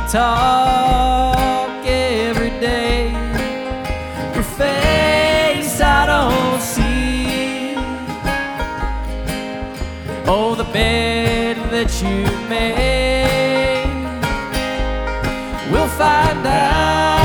talk every day. Your face I don't see. Oh, the bed that you made, we'll find out.